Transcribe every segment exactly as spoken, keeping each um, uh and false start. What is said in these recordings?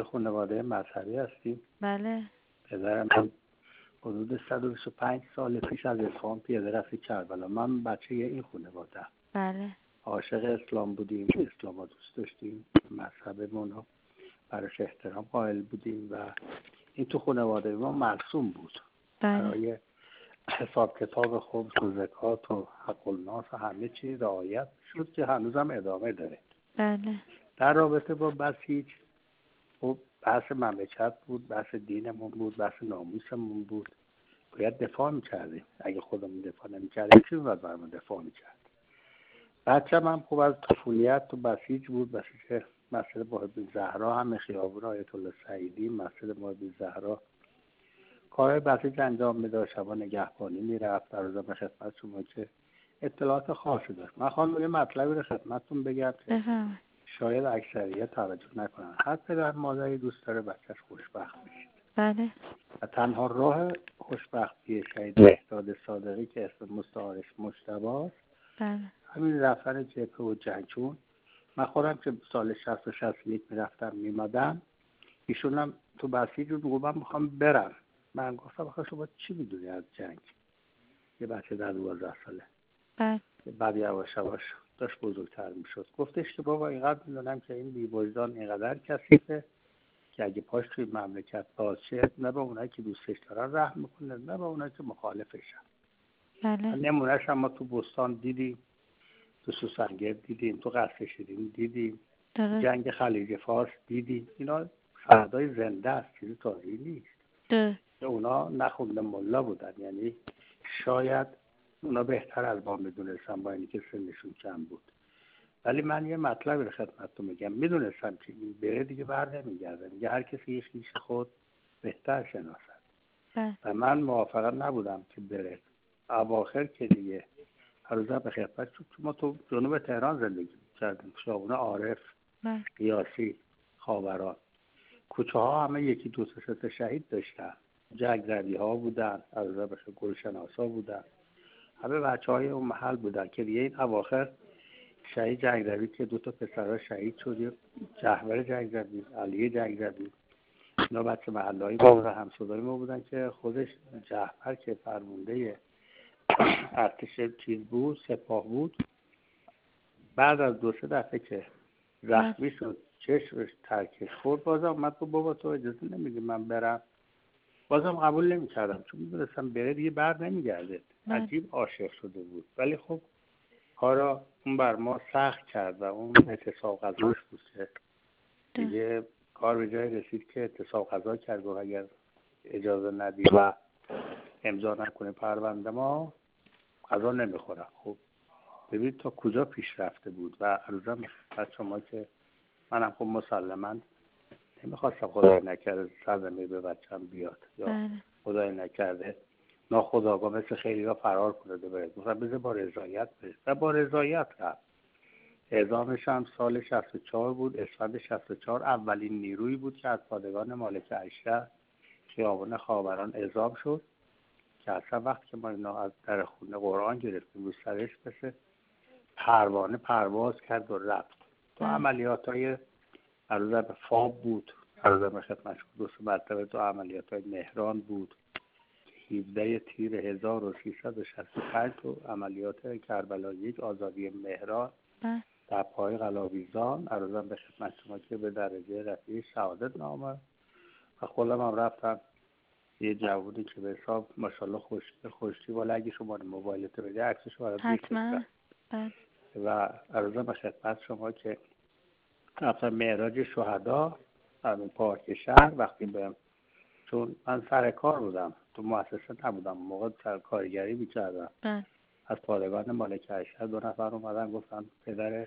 یه خانواده مذهبی هستیم. بله. پدرم حدود صد و بیست و پنج سال پیش از اصفهان پیاده رفت کربلا. من بچه این خانواده. بله. عاشق اسلام بودیم، اسلام رو دوست داشتیم، مذهبمون رو براش احترام قائل بودیم و این تو خانواده ما مرسوم بود. بله. برای حساب کتاب خمس و زکات و حق الناس و همه چیز رعایت شد که هنوزم ادامه داره. بله. در رابطه با بسیج خب بحث مملکت بود، بحث دینمون بود، بحث ناموسمون بود. باید دفاع میکردیم. اگه خودمون دفاع نمیکردیم کی باید برامون دفاع میکرد؟ بچه من خب از طفولیت تو بسیج بود. بسیج مسجد موحد زهرا، هم خیابون آیت الله سعیدی، مسجد موحد زهرا کارهای بسیج انجام میداد. شبا نگهبانی میرفت. در روزا به خدمت شما که اطلاعات خاصی داشت. من خواهم یه مطلبی رو خدمتتون بگم که بفهم. شاید اکثریت توجه نکنن. هر پدر مادری دوست داره بچهش خوشبخت بشه. بله. و تنها راه خوشبختی شهید مهداد صادقی که اسم مستعارش مجتبی است، بله. همین رفتن جبهه و جنگجون. من خودم که سال شصت و شصت و یک میرفتم میمدم، ایشون هم تو بسیج رو میگو من میخوام برم. من گفتم آخه شما چی میدونی از جنگ؟ یه بچه در دوازده ساله. بله. بعد یواش یواش داشت بزرگتر میشد. گفتش که بابا اینقدر میدونم که این بی‌وجدان اینقدر کثیفه که اگه پاش توی مملکت باز شه، نه به اونایی که دوستش دارن رحم میکنه، نه به اونایی که مخالفشن. بله. نمونهش هم ما تو بستان دیدیم، تو سوسنگر دیدیم، تو قصر شیرین دیدیم، درست. جنگ خلیج فارس دیدیم. اینا شهدای زنده است، چیزی تاریخی نیست. درست. که اونا نخونده ملا بودن، یعنی شاید اونا بهتر از ما میدونستن با اینکه سنشون کم بود. ولی من یه مطلبی رو خدمتتون میگم. میدونستم که این بره دیگه بر نمیگرده. میگه هر کسی یه خویش خود بهتر شناسد. بله. و من موافقت نبودم که بره. اواخر که دیگه هر به خدمت شد. ما تو جنوب تهران زندگی کردیم، خیابون عارف، بله. قیاسی، خاوران، کوچه ها همه یکی دو سه تا شهید داشتن. جنگ‌زدی ها بودن، از بخش گلشناسا بودن، همه بچه های اون محل بودن که دیگه این اواخر شهید جنگ‌زدی که دو تا پسرها شهید شد. جهور جنگ‌زدی، علی جنگ‌زدی، اینا بچه محله‌ای بودن، همسودای ما بودن که خودش جهور که فرمانده ارتش چیز بود، سپاه بود، بعد از دو سه دفعه که زخمی شد، چشمش ترکش خورد، بازم اومد تو بابا تو اجازه نمیدی من برم. بازم قبول نمی‌کردم چون می‌دونستم بره دیگه بر نمیگرده. عجیب عاشق شده بود. ولی خب کارا اون بر ما سخت کرد و اون اعتصاب غذاش بود که دیگه کار به جای رسید که اعتصاب غذا کرد و اگر اجازه ندی و امضا نکنه پرونده ما غذا نمیخورم. خب ببین تا کجا پیش رفته بود. و عرضم خدمت شما که منم خب مسلماً نمیخواستم خدای نکرده صدمه به بچم بیاد یا خدای نکرده ناخودآگاه مثل خیلی ها فرار کنه بره. مثلا بذار با رضایت بره و با رضایت رفت. اعزامش هم سال شصت و چهار بود، اسفند شصت و چهار. اولین نیرویی بود که از پادگان مالک اشرف خیابان خاوران اعزام شد که اصلا وقت که ما اینا از در خونه قرآن گرفتیم رو سرش مثل پروانه پرواز کرد و رفت. تو عملیات های عرضه به فاب بود، عرضه به خدمت دو سه مرتبه تو عملیات های مهران بود، هفده تیر هزار و سیصد و شصت و پنج تو عملیات کربلا یک آزادی مهران در پای قلاویزان، عرضه به خدمت شما که به درجه رفیع شهادت نامه. و خودم هم رفتم یه جوونی که به حساب ماشاءالله خوشتی خوشتی والا اگه شما موبایلت بده عکسش برات حتما. و عرضه به خدمت شما که رفتم معراج شهدا همین پارک شهر. وقتی برم چون من سر کار بودم تو مؤسسه نبودم موقع سر کارگری میکردم، از پادگان مالک اشرف دو نفر اومدن گفتن پدر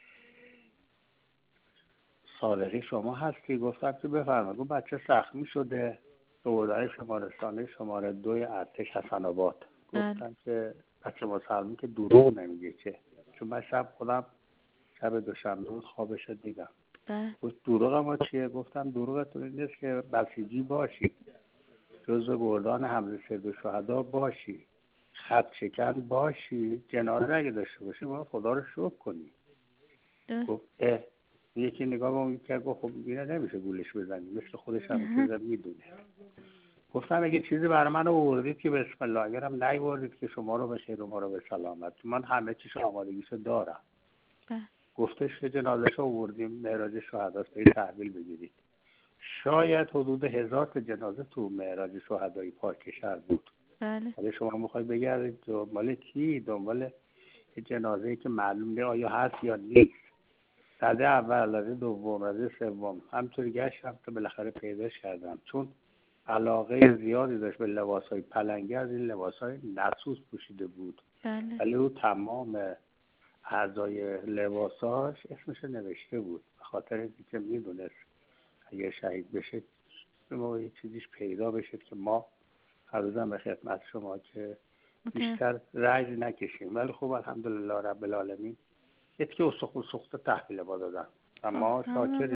صادقی شما هستی؟ گفتم که بفرمایید. گفت بچه زخمی شده دوردن شمارستانه شماره دوی ارتش حسن آباد. گفتم که بچه مسلمان که دروغ نمیگه که، چون من شب خودم شب دوشنبه بود خوابش دیدم. گفت دروغ ما چیه؟ گفتم دروغتون این نیست که بسیجی باشی، جزو گردان حمله سید شهدا باشی، خط شکن باشی، جنازه اگه داشته باشی باید خدا رو شکر کنی. گفت اه یکی نگاه به اون کرد گفت خب اینا نمیشه گولش بزنی، مثل خودش هم چیزا میدونه. گفتم اگه چیزی برای من آوردید که بسم الله، اگرم نیاوردید که شما رو به خیر و ما رو به سلامت، من همه چیز آمادگیشو دارم. گفتش که جنازه‌شو آوردیم معراج شهداست برید تحویل بگیرید. شاید حدود هزار تا جنازه تو معراج شهدای پاک شهر بود. بله. حالا شما میخواید بگردید دنبال کی؟ دنبال جنازه‌ای که معلوم نه آیا هست یا نیست. رده اول، رده دوم، رده سوم، همطوری گشتم تا بالاخره پیداش کردم، چون علاقه زیادی داشت به لباس‌های پلنگی، از این لباس‌های نسوس پوشیده بود. بله. ولی او تمام اعضای لباساش اسمش نوشته بود، به خاطر اینکه میدونست اگه شهید بشه ما یه چیزیش پیدا بشه که ما هر روزم به خدمت شما که بیشتر رنج نکشیم. ولی خب الحمدلله رب العالمین یکی که سخت سخت تحویل ما دادن، اما شاکر